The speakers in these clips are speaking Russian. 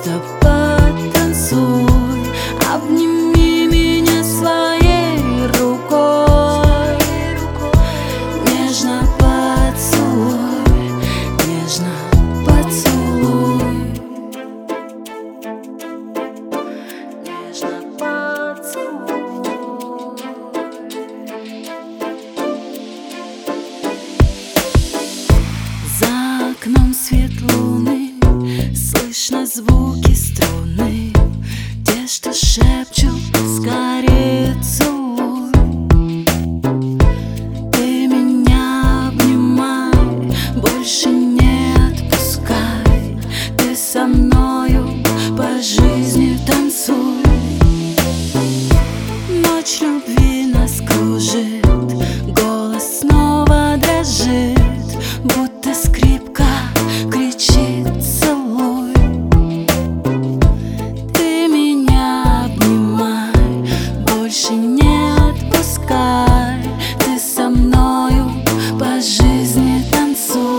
Просто потанцуй, обними меня своей рукой, нежно поцелуй, нежно поцелуй, нежно поцелуй. За окном свет луны, слышно звуки струны, те, что шепчут скорее целуй. Ты меня обнимай, больше не отпускай, ты со мною по жизни танцуй. Ночь любви нас кружит, голос снова дрожит, будто скрипка кричит целуй. Ты меня обнимай, больше не отпускай, ты со мною по жизни танцуй.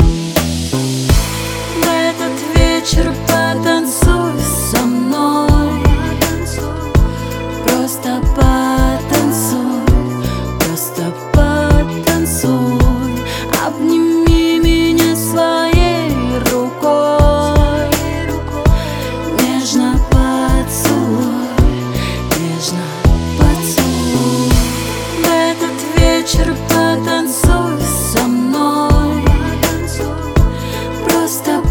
В этот вечер потанцуй со мной, просто потанцуй, просто потанцуй, обними меня своей рукой, нежно поцелуй, нежно поцелуй. В этот вечер потанцуй со мной, просто